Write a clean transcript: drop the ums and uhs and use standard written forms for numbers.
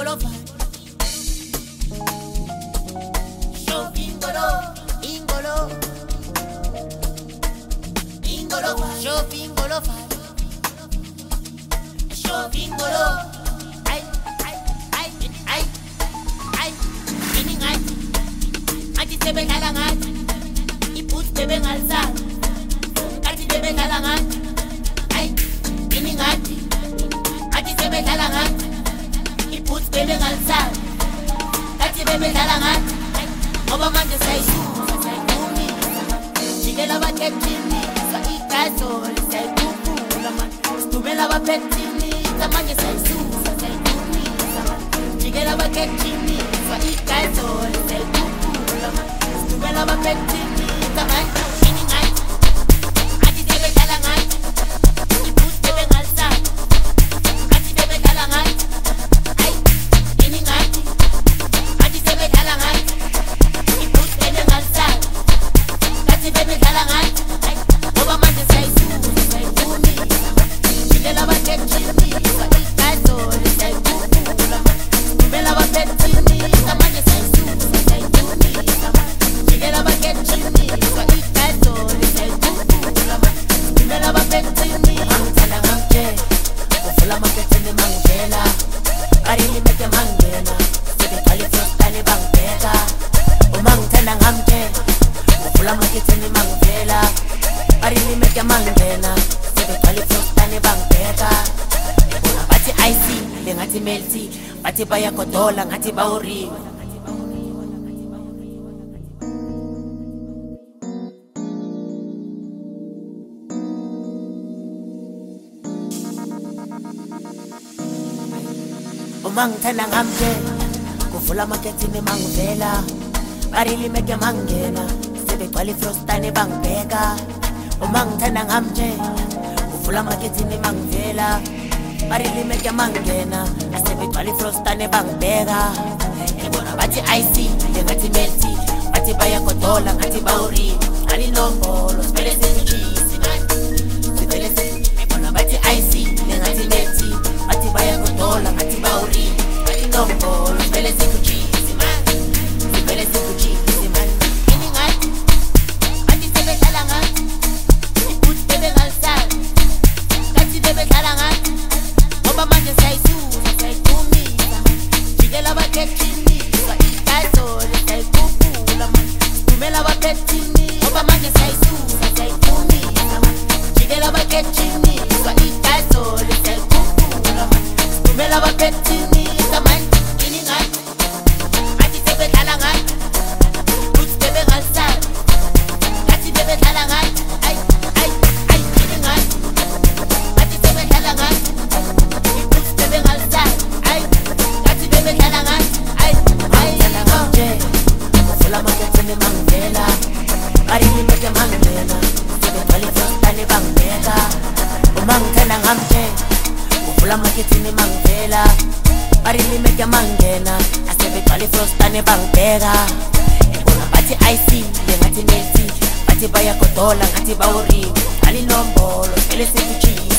Ingolo fight. Show Ingolo, Ingolo, Ingolo fight. Show Ingolo fight. Show Ingolo. Ay, ay, ay, ay, ay. Ini ngai. Ati sebe kalangan. Iput sebe ngalsa. Ati sebe kalangan. Ay, ini ngai. Ati sebe kalangan. Iput sebe ngalsa. Ati sebe kalangan. Oba manje say say kumi. Chigela baketini. Sa ikazol say kukula man. Stubela baketini. Sa manje say say kumi. Chigela baketini. Sa ikazol say kukula man. Stubela baketini. Sa manje ini ngai. Ati sebe kalangan. Iput sebe ngalsa. Ati sebe kalangan. Ay, ini ngai. Ati sebe kalangan. Iput sebe ngalsa. Ati sebe kalangan. Ay, oba manje say say kumi. Chigela baketini. Sa ikazol say kukula man. Stubela baketini. Sa manje say say kumi. Chigela baketini. Sa ikazol say kukula man. Stubela baketini. Mangtala ngamje. Ufula maketini mangvela. Arili meke mangena. Sebe kali frostani bangpeka. Umangtala ngamje. Ufula maketini mangvela. Arili meke mangena. Sebe kali frostani bangpeka. Bathi icy, lengathi melty. Bathi bayakodola ngathi bawuriwe. Umangithanda ngamje. Kuvula makethini mangivela. Barili meke mangena. Sebegcwala frostani bangibheka. Umangithanda ngamje. Kuvula makethini mangivela. Barili meke mangena. Sebegcwala frostani bangibheka. Ngibona bathi icy, lengathi melty. Bathi bayakodola ngathi bawuriwe. Alinombolo sibele sesichisi manje. Sibele sesichisi. Ngibona bathi icy, lengathi melty. Bathi bayakodola ngathi bawuriwe. Alinombolo sibele sesichisi manje. Sibele sesichisi manje. Ini ngai. Bathi sebehlala ngai. Iput sebe ngalsana. Bathi sebehlala ngai. Ngoba manje sayisusa sayithumisa manje. Jikela bakethini. Sa ikazol sayikhuphula manje. Stumela bakethini. Ngoba manje sayisusa sayithumisa manje. Jikela bakethini. Sa ikazol sayikhuphula manje. Stumela bakethini. Sa manje ini ngai. Athi sebehlala ngai. Iput sebe ngalsana. Athi sebehlala ngai. Ay, ay, ay, ini ngai. Athi sebehlala ngai. Iput sebe ngalsana. Ay, athi sebehlala ngai. Ay, ay, ngamje. Kuvula makethini mangivela. Barili meke mangena. Sebegcwala frostani bangibheka. Umangithanda ngamje. Kuvula makethini mangivela. Barili meke mangena. Sebegcwala frostani bangibheka. Ngibona bathi icy, lengathi melty. Bathi bayakodola ngathi bawuriwe. Alinombolo sibele sesichisi.